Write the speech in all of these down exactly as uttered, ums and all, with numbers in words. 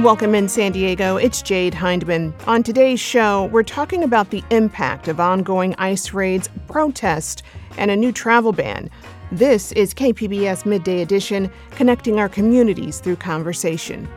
Welcome in San Diego. It's Jade Hindman. On today's show, we're talking about the impact of ongoing ICE raids, protests, and a new travel ban. This is K P B S Midday Edition, connecting our communities through conversation.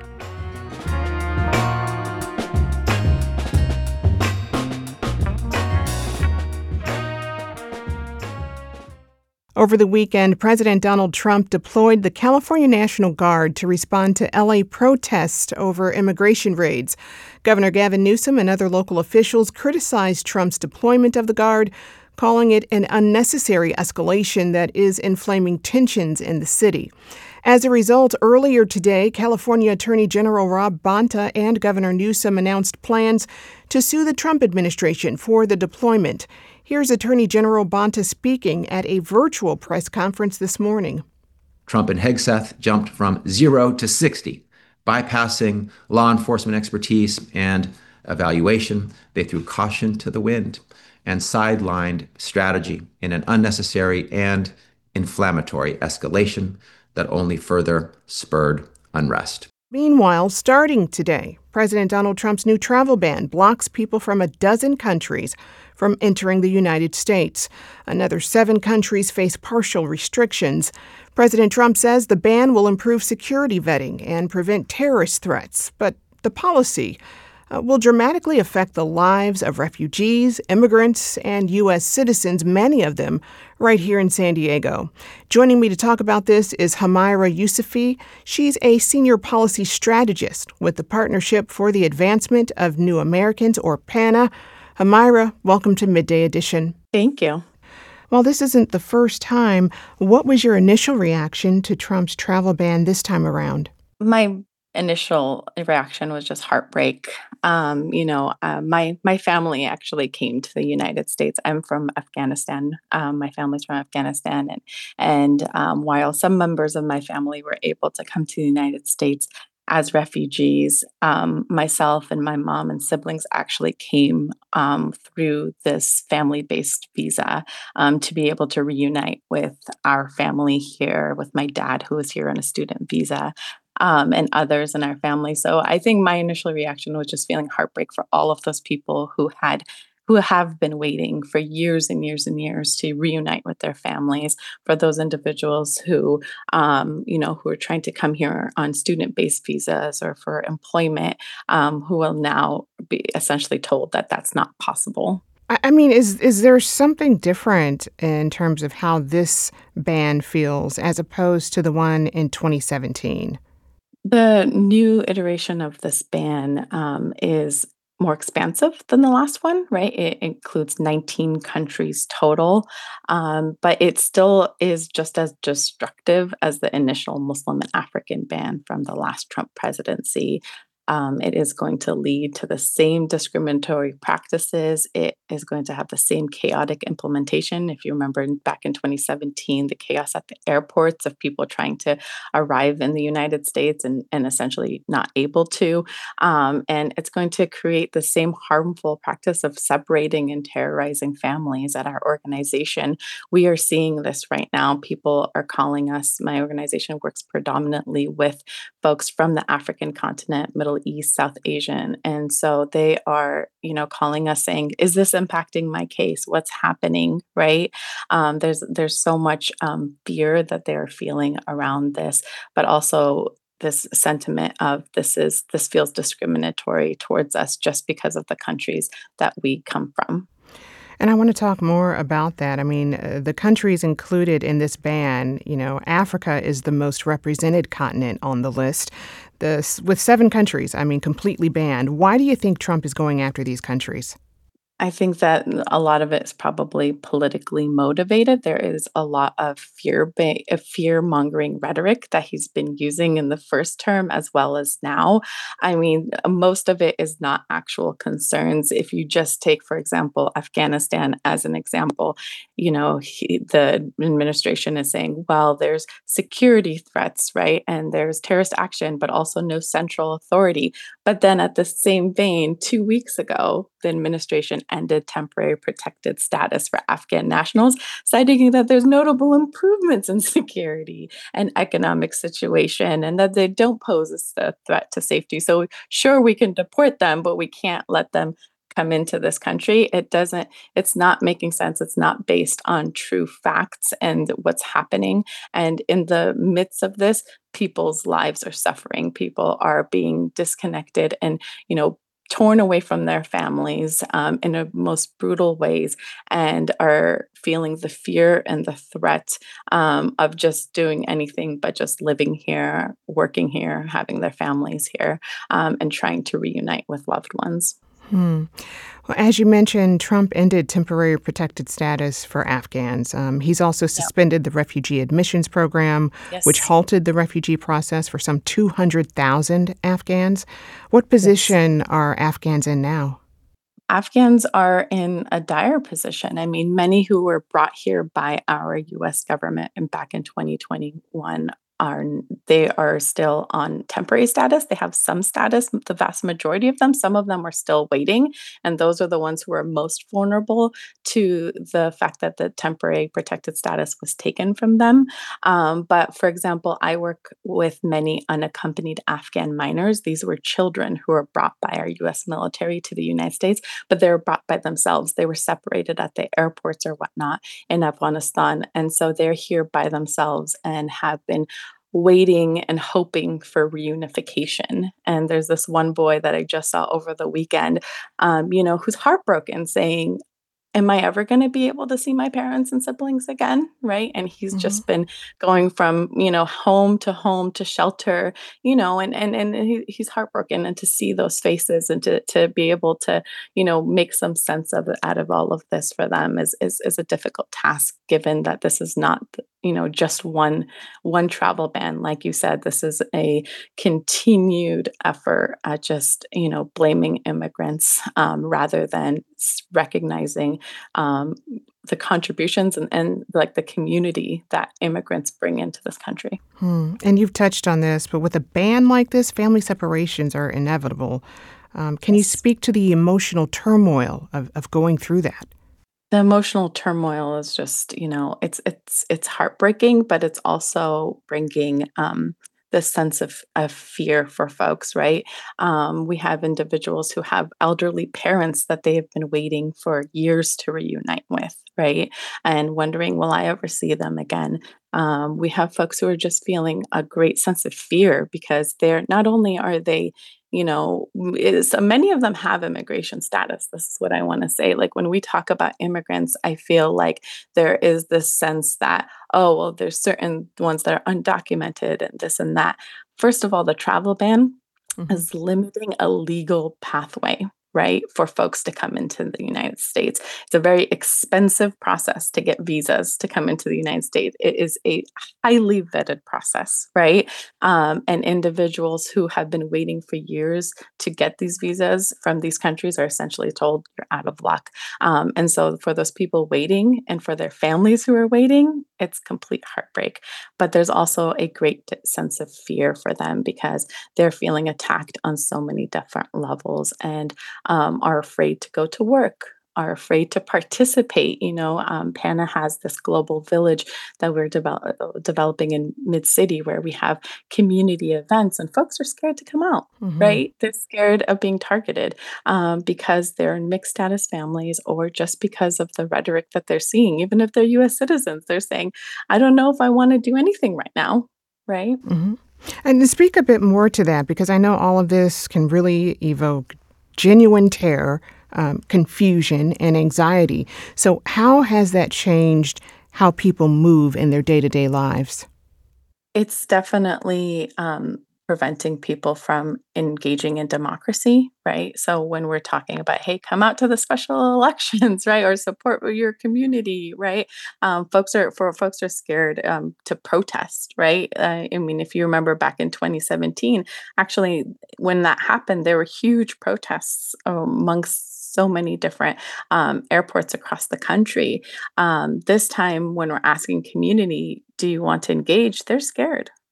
Over the weekend, President Donald Trump deployed the California National Guard to respond to L A protests over immigration raids. Governor Gavin Newsom and other local officials criticized Trump's deployment of the Guard, calling it an unnecessary escalation that is inflaming tensions in the city. As a result, earlier today, California Attorney General Rob Bonta and Governor Newsom announced plans to sue the Trump administration for the deployment. Here's Attorney General Bonta speaking at a virtual press conference this morning. Trump and Hegseth jumped from zero to sixty, bypassing law enforcement expertise and evaluation. They threw caution to the wind and sidelined strategy in an unnecessary and inflammatory escalation that only further spurred unrest. Meanwhile, starting today, President Donald Trump's new travel ban blocks people from a dozen countries from entering the United States. Another seven countries face partial restrictions. President Trump says the ban will improve security vetting and prevent terrorist threats, but the policy uh, will dramatically affect the lives of refugees, immigrants, and U S citizens, many of them right here in San Diego. Joining me to talk about this is Humaira Yousafy. She's a senior policy strategist with the Partnership for the Advancement of New Americans, or PANA. Humaira, welcome to Midday Edition. Thank you. While this isn't the first time, what was your initial reaction to Trump's travel ban this time around? My initial reaction was just heartbreak. Um, you know, uh, my my family actually came to the United States. I'm from Afghanistan. Um, my family's from Afghanistan, and and um, while some members of my family were able to come to the United States as refugees, um, myself and my mom and siblings actually came um, through this family-based visa um, to be able to reunite with our family here, with my dad, who was here on a student visa, um, and others in our family. So I think my initial reaction was just feeling heartbreak for all of those people who had who have been waiting for years and years and years to reunite with their families, for those individuals who, um, you know, who are trying to come here on student-based visas or for employment, um, who will now be essentially told that that's not possible. I mean, is is there something different in terms of how this ban feels as opposed to the one in twenty seventeen? The new iteration of this ban um, is more expansive than the last one, right? It includes nineteen countries total, um, but it still is just as destructive as the initial Muslim and African ban from the last Trump presidency. Um, it is going to lead to the same discriminatory practices. It is going to have the same chaotic implementation. If you remember back in twenty seventeen, the chaos at the airports of people trying to arrive in the United States and, and essentially not able to. Um, and it's going to create the same harmful practice of separating and terrorizing families at our organization. We are seeing this right now. People are calling us, my organization works predominantly with folks from the African continent, Middle East, South Asian. And so they are, you know, calling us saying, is this impacting my case? What's happening? Right? Um, there's there's so much um, fear that they're feeling around this, but also this sentiment of this is this feels discriminatory towards us just because of the countries that we come from. And I want to talk more about that. I mean, uh, the countries included in this ban, you know, Africa is the most represented continent on the list. This, with seven countries, I mean, completely banned. Why do you think Trump is going after these countries? I think that a lot of it is probably politically motivated. There is a lot of fear ba- of fear-mongering rhetoric that he's been using in the first term as well as now. I mean, most of it is not actual concerns. If you just take, for example, Afghanistan as an example, you know, he, the administration is saying, well, there's security threats, right? And there's terrorist action, but also no central authority. But then at the same vein, two weeks ago, the administration ended temporary protected status for Afghan nationals, citing that there's notable improvements in security and economic situation and that they don't pose a threat to safety. So, sure, we can deport them, but we can't let them come into this country. It doesn't, it's not making sense. It's not based on true facts and what's happening. And in the midst of this, people's lives are suffering. People are being disconnected and, you know, torn away from their families um, in the most brutal ways and are feeling the fear and the threat um, of just doing anything but just living here, working here, having their families here, um, and trying to reunite with loved ones. Hmm. Well, as you mentioned, Trump ended temporary protected status for Afghans. Um, he's also suspended the refugee admissions program, Yes. which halted the refugee process for some two hundred thousand Afghans. What position Yes. are Afghans in now? Afghans are in a dire position. I mean, many who were brought here by our U S government and back in twenty twenty-one are they are still on temporary status. They have some status, the vast majority of them. Some of them are still waiting, and those are the ones who are most vulnerable to the fact that the temporary protected status was taken from them. Um, but for example, I work with many unaccompanied Afghan minors. These were children who were brought by our U S military to the United States, but they were brought by themselves. They were separated at the airports or whatnot in Afghanistan. And so they're here by themselves and have been waiting and hoping for reunification. And there's this one boy that I just saw over the weekend, um, you know, who's heartbroken saying, am I ever going to be able to see my parents and siblings again? Right. And he's Hmm. just been going from, you know, home to home to shelter, you know, and, and, and he, he's heartbroken. And to see those faces and to, to be able to, you know, make some sense of it out of all of this for them is, is, is a difficult task, given that this is not, you know, just one, one travel ban. Like you said, this is a continued effort at just, you know, blaming immigrants um, rather than s- recognizing um, the contributions and, and like the community that immigrants bring into this country. Hmm. And you've touched on this, but with a ban like this, family separations are inevitable. Um, can you Yes. speak to the emotional turmoil of, of going through that? The emotional turmoil is just, you know, it's it's it's heartbreaking, but it's also bringing um, this sense of of fear for folks, right? Um, we have individuals who have elderly parents that they have been waiting for years to reunite with, right? And wondering, will I ever see them again? Um, we have folks who are just feeling a great sense of fear because they're not only are they you know, m- is many of them have immigration status. This is what I want to say. Like when we talk about immigrants, I feel like there is this sense that, oh, well, there's certain ones that are undocumented and this and that. First of all, the travel ban Hmm. is limiting a legal pathway, right, for folks to come into the United States. It's a very expensive process to get visas to come into the United States. It is a highly vetted process, right? Um, and individuals who have been waiting for years to get these visas from these countries are essentially told you're out of luck. Um, and so for those people waiting and for their families who are waiting, it's complete heartbreak. But there's also a great d- sense of fear for them because they're feeling attacked on so many different levels and um, are afraid to go to work, are afraid to participate. You know, um, PANA has this global village that we're develop- developing in Mid City where we have community events, and folks are scared to come out. Hmm. Right? They're scared of being targeted um, because they're in mixed status families or just because of the rhetoric that they're seeing. Even if they're U S citizens, they're saying, I don't know if I want to do anything right now. Right? Hmm. And to speak a bit more to that, because I know all of this can really evoke genuine terror, um, confusion, and anxiety. So, how has that changed how people move in their day to day lives? It's definitely, um, preventing people from engaging in democracy, right? So when we're talking about, "Hey, come out to the special elections," right, or support your community, right? Um, folks are for folks are scared, um, to protest, right? Uh, I mean, if you remember back in twenty seventeen, actually, when that happened, there were huge protests amongst so many different, um, airports across the country. Um, this time, when we're asking community, do you want to engage? They're scared.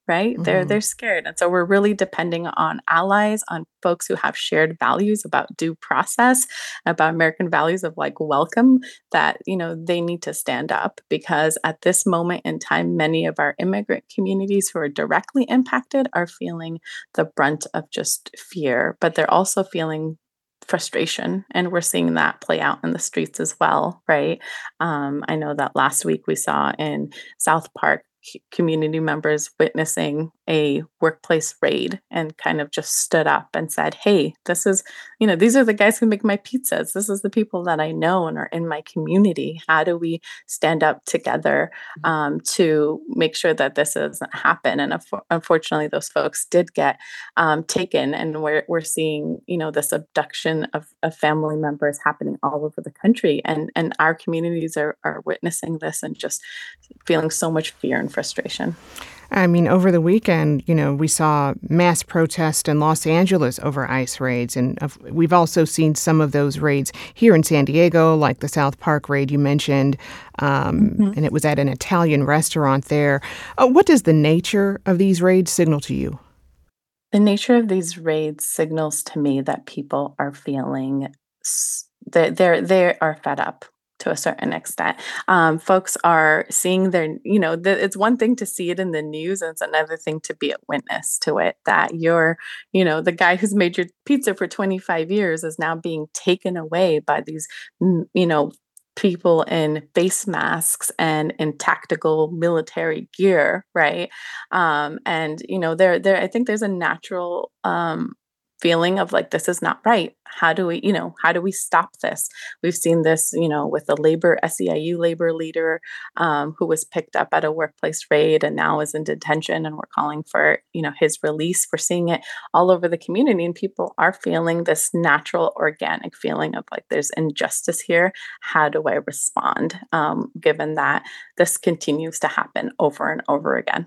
right? They're Hmm. they're scared. And so we're really depending on allies, on folks who have shared values about due process, about American values of like welcome, that, you know, they need to stand up because at this moment in time, many of our immigrant communities who are directly impacted are feeling the brunt of just fear, but they're also feeling frustration, and we're seeing that play out in the streets as well, right? um, I know that last week we saw in South Park c- community members witnessing a workplace raid and kind of just stood up and said, hey, this is, you know, these are the guys who make my pizzas. This is the people that I know and are in my community. How do we stand up together um, to make sure that this doesn't happen? And unfo- unfortunately, those folks did get um, taken, and we're we're seeing, you know, this abduction of, of family members happening all over the country, and and our communities are are witnessing this and just feeling so much fear and frustration. I mean, over the weekend, you know, we saw mass protest in Los Angeles over ICE raids, and of- we've also seen some of those raids here in San Diego, like the South Park raid you mentioned, um, Mhm. and it was at an Italian restaurant there. Uh, what does the nature of these raids signal to you? The nature of these raids signals to me that people are feeling s- that they're they are fed up to a certain extent. Um, folks are seeing their, you know, the, it's one thing to see it in the news, and it's another thing to be a witness to it. That you're, you know, the guy who's made your pizza for twenty-five years is now being taken away by these, mm, you know, people in face masks and in tactical military gear, right? um and you know there there I think there's a natural um feeling of like, this is not right. How do we, you know, how do we stop this? We've seen this, you know, with the labor S E I U labor leader um, who was picked up at a workplace raid and now is in detention, and we're calling for, you know, his release. We're seeing it all over the community, and people are feeling this natural organic feeling of like, there's injustice here. How do I respond, um, given that this continues to happen over and over again?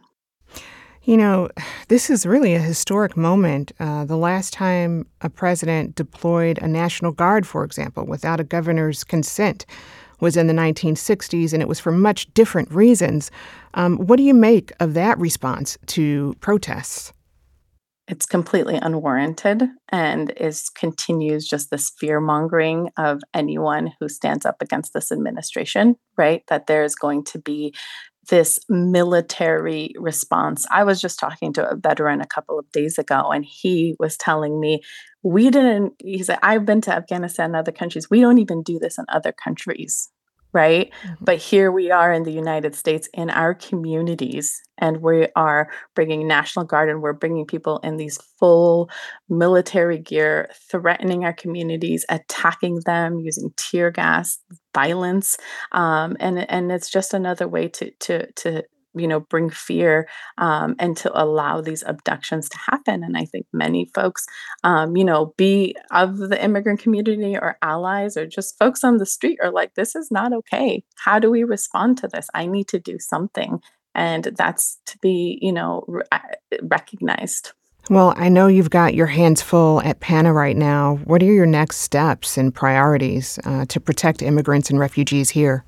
You know, this is really a historic moment. Uh, the last time a president deployed a National Guard, for example, without a governor's consent was in the nineteen sixties, and it was for much different reasons. Um, what do you make of that response to protests? It's completely unwarranted and is continues just this fear mongering of anyone who stands up against this administration, right? That there's going to be this military response. I was just talking to a veteran a couple of days ago, and he was telling me, we didn't, he said, I've been to Afghanistan and other countries. We don't even do this in other countries, right? Mhm. But here we are in the United States in our communities, and we are bringing National Guard, and we're bringing people in these full military gear, threatening our communities, attacking them using tear gas, violence, um, and and it's just another way to to to you know bring fear um, and to allow these abductions to happen. And I think many folks, um, you know, be of the immigrant community or allies or just folks on the street, are like, this is not okay. How do we respond to this? I need to do something, and that's to be, you know, re- uh, recognized. Well, I know you've got your hands full at PANA right now. What are your next steps and priorities uh, to protect immigrants and refugees here?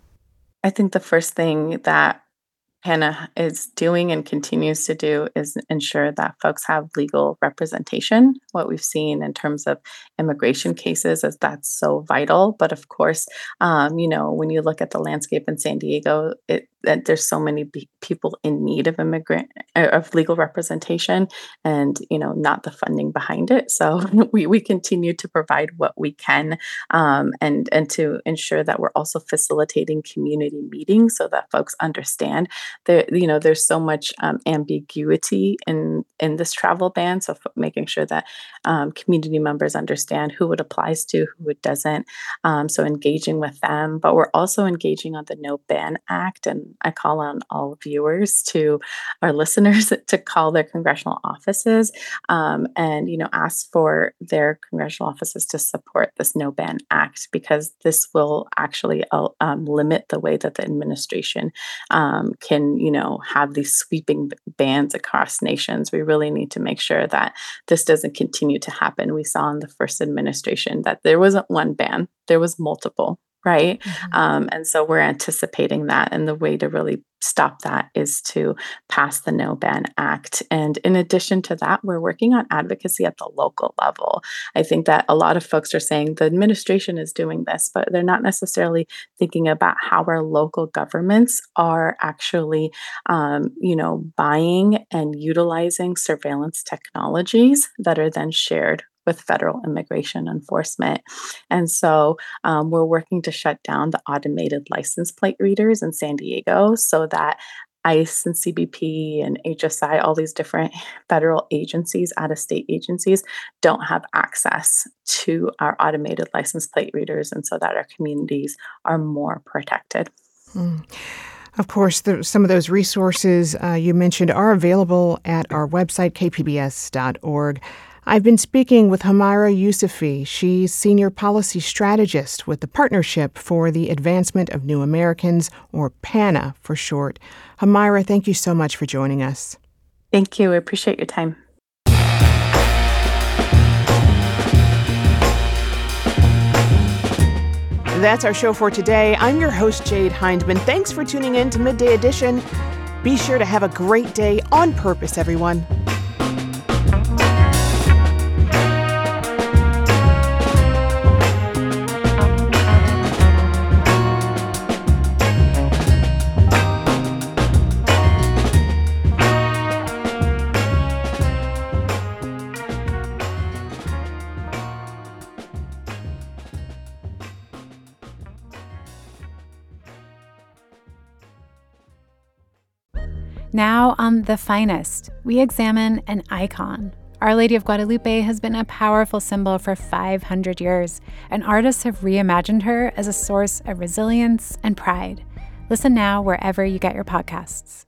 I think the first thing that Hannah is doing and continues to do is ensure that folks have legal representation. What we've seen in terms of immigration cases is that's so vital. But of course, um, you know, when you look at the landscape in San Diego, it that there's so many be- people in need of immigrant uh, of legal representation, and you know, not the funding behind it. So we we continue to provide what we can, um, and and to ensure that we're also facilitating community meetings so that folks understand there, you know, there's so much um, ambiguity in in this travel ban. So f- making sure that um, community members understand who it applies to, who it doesn't. Um, so engaging with them, but we're also engaging on the No Ban Act. And I call on all viewers to, our listeners, to call their congressional offices, um, and you know ask for their congressional offices to support this No Ban Act, because this will actually uh, um, limit the way that the administration um, can, you know, have these sweeping b- bans across nations. We really need to make sure that this doesn't continue to happen. We saw in the first administration that there wasn't one ban, there was multiple. right? Mhm. Um, and so we're anticipating that. And the way to really stop that is to pass the No Ban Act. And in addition to that, we're working on advocacy at the local level. I think that a lot of folks are saying the administration is doing this, but they're not necessarily thinking about how our local governments are actually, um, you know, buying and utilizing surveillance technologies that are then shared with federal immigration enforcement. And so um, we're working to shut down the automated license plate readers in San Diego so that ICE and C B P and H S I, all these different federal agencies, out of state agencies, don't have access to our automated license plate readers, and so that our communities are more protected. Mm. Of course, the, some of those resources uh, you mentioned are available at our website, k p b s dot org. I've been speaking with Humaira Yousefi. She's Senior Policy Strategist with the Partnership for the Advancement of New Americans, or PANA for short. Humaira, thank you so much for joining us. Thank you. I appreciate your time. That's our show for today. I'm your host, Jade Hindman. Thanks for tuning in to Midday Edition. Be sure to have a great day on purpose, everyone. Now on The Finest, we examine an icon. Our Lady of Guadalupe has been a powerful symbol for five hundred years, and artists have reimagined her as a source of resilience and pride. Listen now wherever you get your podcasts.